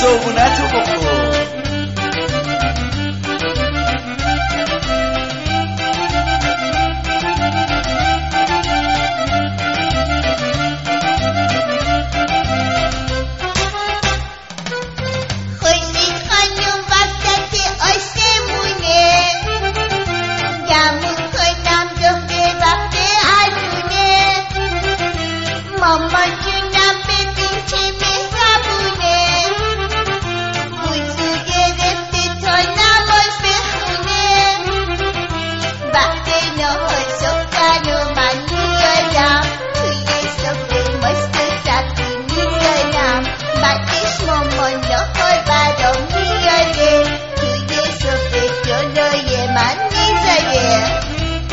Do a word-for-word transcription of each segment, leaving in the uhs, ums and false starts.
صبونتو بخور. مامان جونم ببین چه مهربونه، وضو گرفته تا نماز بخونه. وقت نهار صبحن و من میارم، توی سفره ماست و سبزی میذارم. بعدش مامان نهار برام میاره، توی سفره جلوی من میذاره.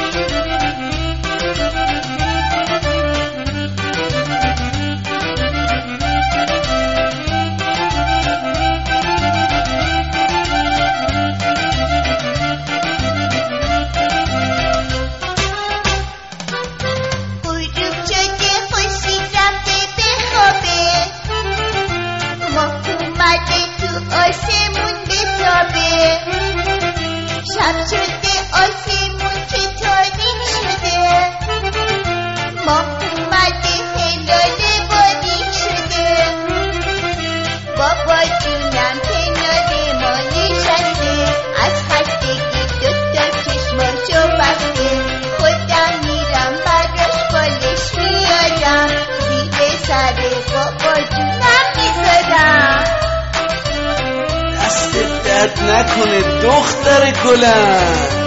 آسمون بتابه، شب شده آسمون که تاریک شده. ماه اومده هلال باریک شده. بابا جونم کنار ما نشسته، از خستگی دوتا چشماشو بسته. خودم میرم براش بالش میارم، زیر سر بابا جونم میذارم. دست درد نکنه دختر گلم.